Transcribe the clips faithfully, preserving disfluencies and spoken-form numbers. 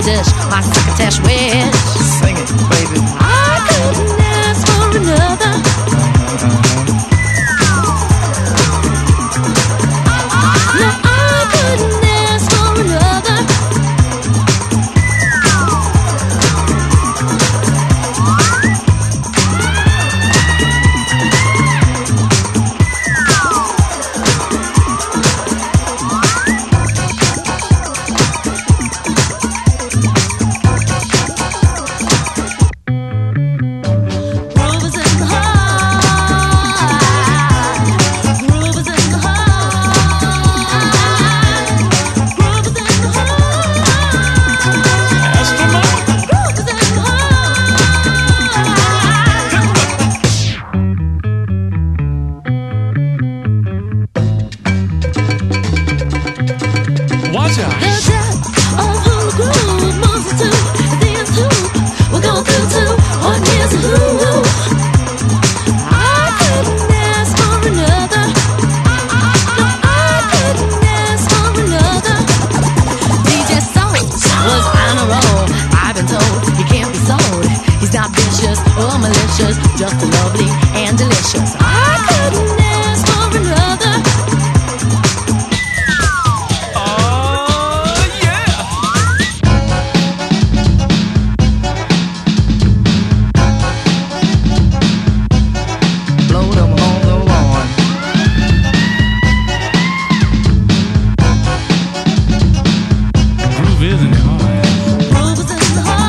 dish, my succotash wish. Sing it, baby. I couldn't ask for another. No, I couldn't ask for another. Just lovely and delicious. I couldn't ask for another. Oh, yeah. Blow them on the lawn. Groove is in the heart. Groove is in the heart.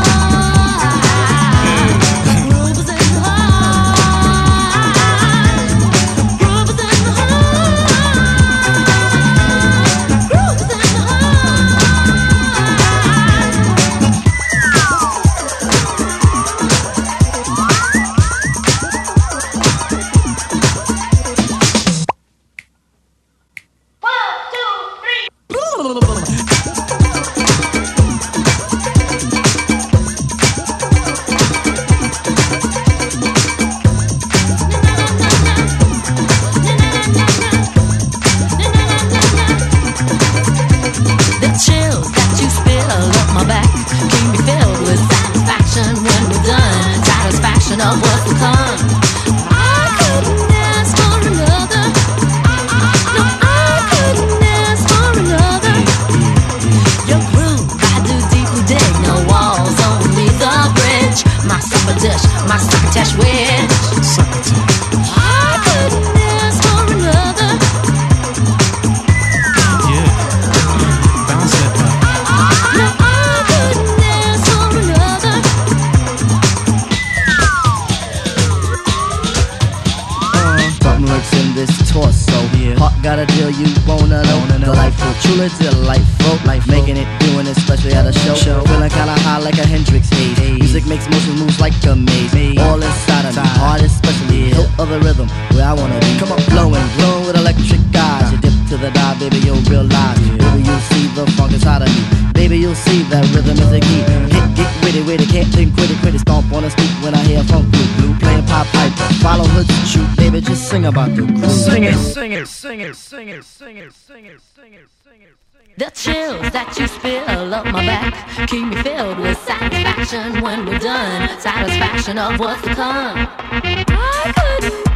Of what's to come. I couldn't ask for another. No, I couldn't ask for another. Your groove, I do deeply dig. No walls, only the bridge. My supper dish, my succotash wish. I couldn't ask for another. Yeah, bounce that back. No, I couldn't ask for another. Lurks in this torso. Yeah. Heart got a deal you wanna know. Wanna know. Delightful, truly delightful. Life making it, doing it, especially at a show. show. Feeling kinda high like a Hendrix haze. Hey. Music makes motion moves like a maze. maze. All inside of me, heart especially. Yeah. Hilt of the rhythm, where I wanna be. Come on, blowing, glowing with electric eyes. You dip to the dive, baby, you'll realize. Yeah. Baby, you'll see the funk inside of me. Baby, you'll see that rhythm is a key. Hit, get witty, witty, can't think, quit it, quit it. Stomp on the street when I hear funk blue, blue playing pop piper. Follow her to shoot, baby, just sing about the groove. Sing it, sing it, sing it, sing it, sing it, sing it, sing it, sing it, sing it. The chills that you spill up my back keep me filled with satisfaction when we're done. Satisfaction of what's to come. I couldn't